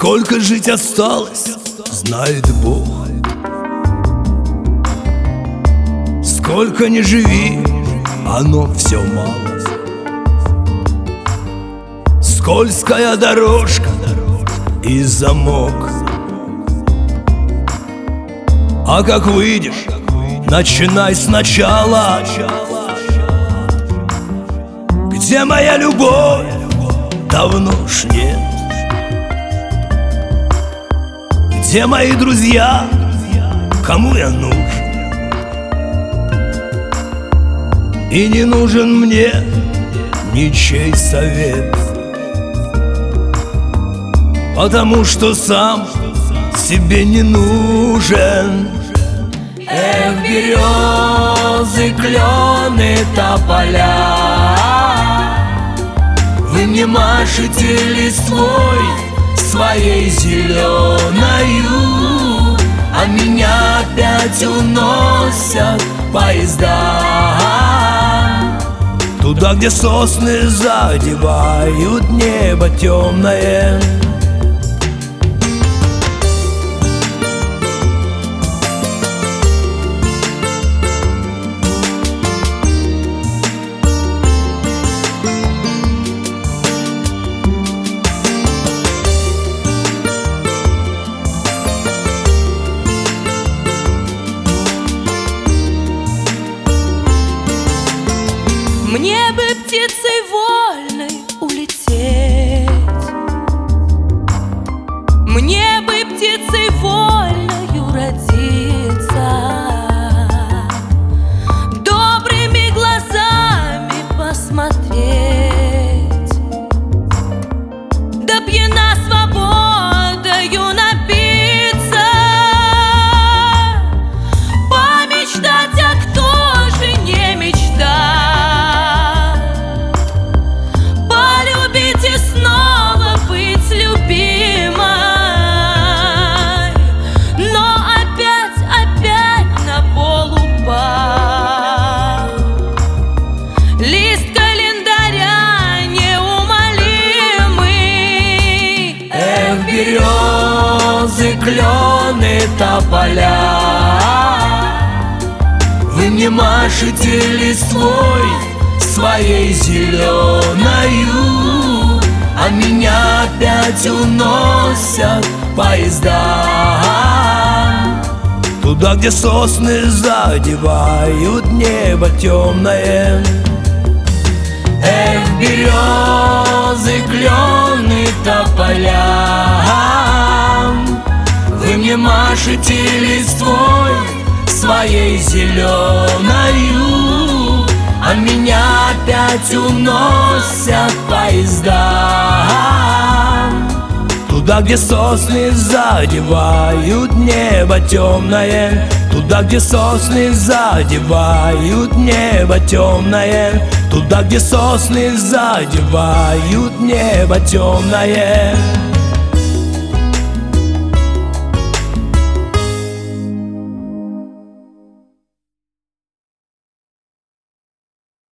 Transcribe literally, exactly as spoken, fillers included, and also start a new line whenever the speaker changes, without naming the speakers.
Сколько жить осталось, знает Бог. Сколько ни живи, оно все мало. Скользкая дорожка и замок. А как выйдешь, начинай сначала. Где моя любовь? Давно ж нет. Где мои друзья? Кому я нужен? И не нужен мне ничей совет, потому что сам себе не нужен.
Эх, березы, клены, тополя, вы мне машете листвой своей зеленою, а меня опять уносят поезда
туда, где сосны задевают небо темное.
Мне бы птицей вольной улететь, мне бы птицей вольною родиться, добрыми глазами посмотреть, да пьяна свободою напиться, помечтать, а кто же не мечтает. Березы, клены, тополя, вы мне машете листвой своей зеленою, а меня опять уносят поезда
туда, где сосны задевают небо темное.
Эх, березы, клены, тополя, вы мне машете листвой своей зеленою, а меня опять уносят поезда
туда, где сосны задевают небо темное. Туда, где сосны задевают небо темное. Туда, где сосны задевают небо темное.